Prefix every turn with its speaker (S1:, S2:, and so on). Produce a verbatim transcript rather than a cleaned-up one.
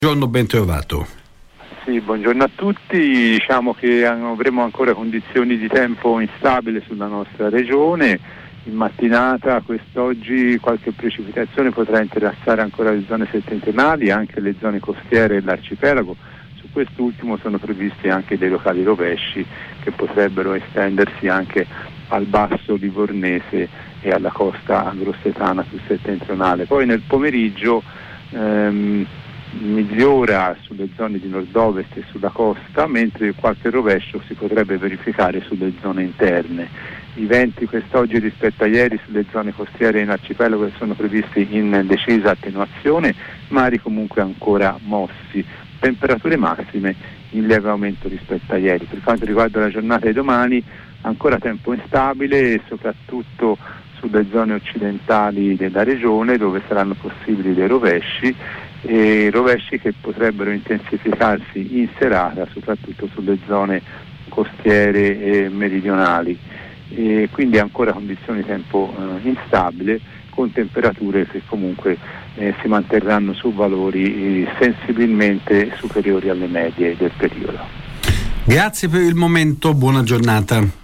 S1: Buongiorno, ben trovato.
S2: Sì, buongiorno a tutti. Diciamo che avremo ancora condizioni di tempo instabile sulla nostra regione. In mattinata quest'oggi qualche precipitazione potrà interessare ancora le zone settentrionali, anche le zone costiere e l'arcipelago. Su quest'ultimo sono previsti anche dei locali rovesci che potrebbero estendersi anche al basso livornese e alla costa grossetana più settentrionale. Poi nel pomeriggio ehm, migliora sulle zone di nord-ovest e sulla costa, mentre qualche rovescio si potrebbe verificare sulle zone interne. I venti quest'oggi rispetto a ieri sulle zone costiere e in arcipelago sono previsti in decisa attenuazione, mari comunque ancora mossi. Temperature massime in lieve aumento rispetto a ieri. Per quanto riguarda la giornata di domani, ancora tempo instabile e soprattutto sulle zone occidentali della regione, dove saranno possibili dei rovesci, e rovesci che potrebbero intensificarsi in serata soprattutto sulle zone costiere e meridionali, e quindi ancora condizioni di tempo eh, instabile, con temperature che comunque eh, si manterranno su valori eh, sensibilmente superiori alle medie del periodo.
S1: Grazie per il momento, buona giornata.